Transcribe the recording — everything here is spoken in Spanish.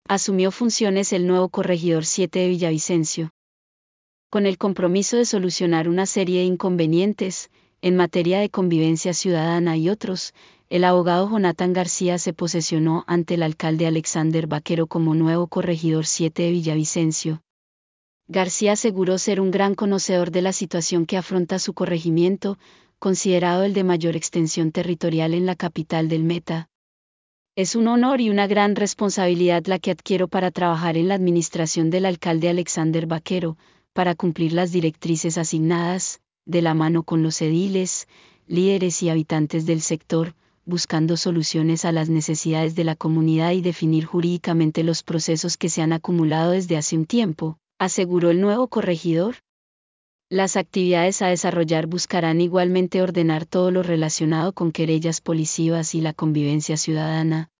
Asumió funciones el nuevo corregidor 7 de Villavicencio. Con el compromiso de solucionar una serie de inconvenientes, en materia de convivencia ciudadana y otros, el abogado Jonathan García se posesionó ante el alcalde Alexander Vaquero como nuevo corregidor 7 de Villavicencio. García aseguró ser un gran conocedor de la situación que afronta su corregimiento, considerado el de mayor extensión territorial en la capital del Meta. Es un honor y una gran responsabilidad la que adquiero para trabajar en la administración del alcalde Alexander Vaquero, para cumplir las directrices asignadas, de la mano con los ediles, líderes y habitantes del sector, buscando soluciones a las necesidades de la comunidad y definir jurídicamente los procesos que se han acumulado desde hace un tiempo, aseguró el nuevo corregidor. Las actividades a desarrollar buscarán igualmente ordenar todo lo relacionado con querellas policivas y la convivencia ciudadana,